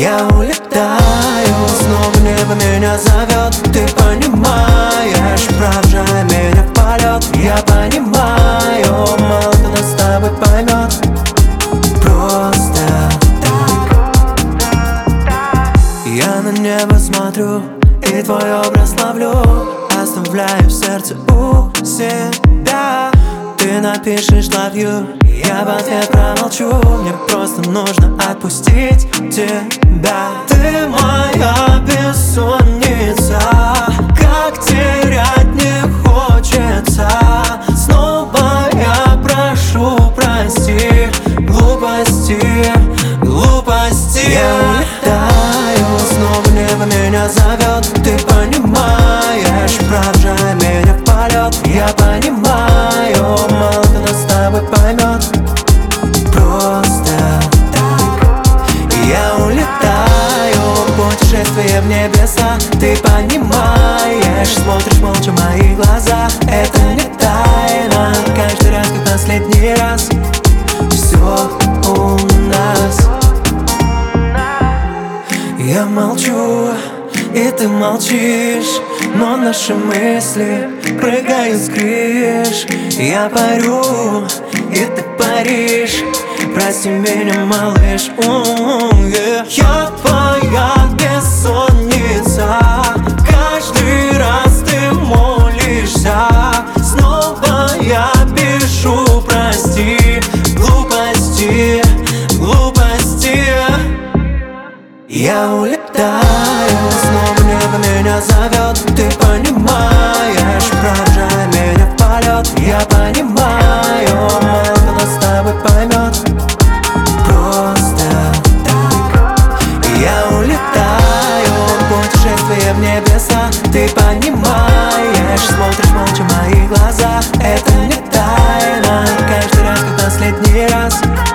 Я улетаю, снова небо меня зовет. Ты понимаешь, провожай меня в полет. Я понимаю, мало кто нас с тобой поймет. Просто так. Я на небо смотрю и твой образ ловлю, оставляю в сердце у себя. Ты напишешь love you, я в ответ промолчу. Мне просто нужно отпустить тебя. Ты моя бессонница, как терять не хочется. Снова я прошу, прости глупости, глупости. Я улетаю, снова небо меня зовет. Ты понимаешь, провожай меня в полет. Я понимаю, мало кто нас с тобой поймет. Просто так. Я улетаю, путешествие в небеса. Ты понимаешь, смотришь молча в мои глаза. Это не тайна, каждый раз, как последний раз. Все у нас. Я молчу, и ты молчишь, но наши мысли прыгают с крыш. Я парю, и ты паришь. Прости меня, малыш. Я твоя бессонница. Каждый раз ты молишься. Снова я пишу, прости глупости, глупости. Я улетаю, снова небо меня зовет. Ты понимаешь, провожай меня в полет. Я понимаю, мало кто нас с тобой поймет. Просто так. Я улетаю, путешествие в небеса. Ты понимаешь, смотришь молча в мои глаза. Это не тайна, каждый раз, как последний раз.